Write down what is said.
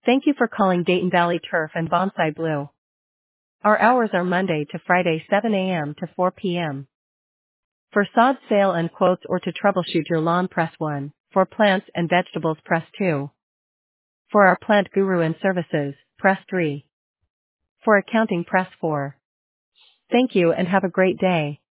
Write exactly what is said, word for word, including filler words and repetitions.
Thank you for calling Dayton Valley Turf and Bonsai Blue. Our hours are Monday to Friday seven a m to four p m For sod sale and quotes or to troubleshoot your lawn, press one. For plants and vegetables, press two. For our plant guru and services, press three. For accounting, press four. Thank you and have a great day.